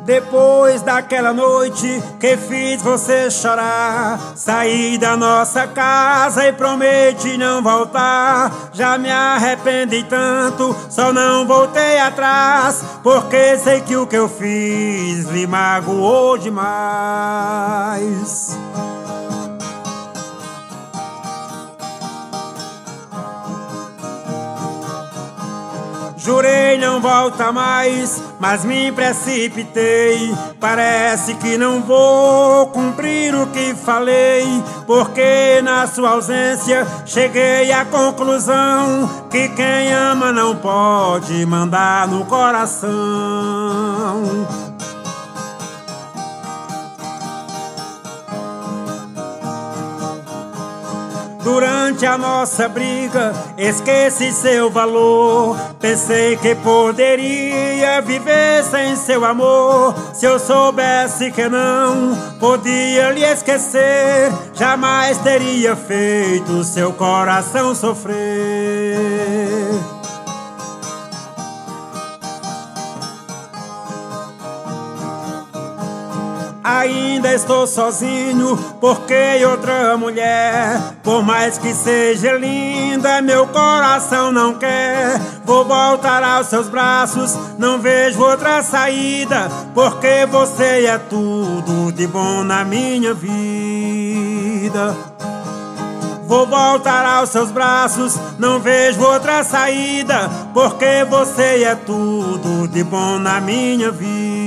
Depois daquela noite que fiz você chorar, saí da nossa casa e prometi não voltar. Já me arrependi tanto, só não voltei atrás, porque sei que o que eu fiz lhe magoou demais. Jurei não voltar mais, mas me precipitei. Parece que não vou cumprir o que falei, porque na sua ausência cheguei à conclusão que quem ama não pode mandar no coração. Durante a nossa briga, esqueci seu valor. Pensei que poderia viver sem seu amor. Se eu soubesse que não podia lhe esquecer, jamais teria feito seu coração sofrer. Ainda estou sozinho, porque outra mulher, por mais que seja linda, meu coração não quer. Vou voltar aos seus braços, não vejo outra saída, porque você é tudo de bom na minha vida. Vou voltar aos seus braços, não vejo outra saída, porque você é tudo de bom na minha vida.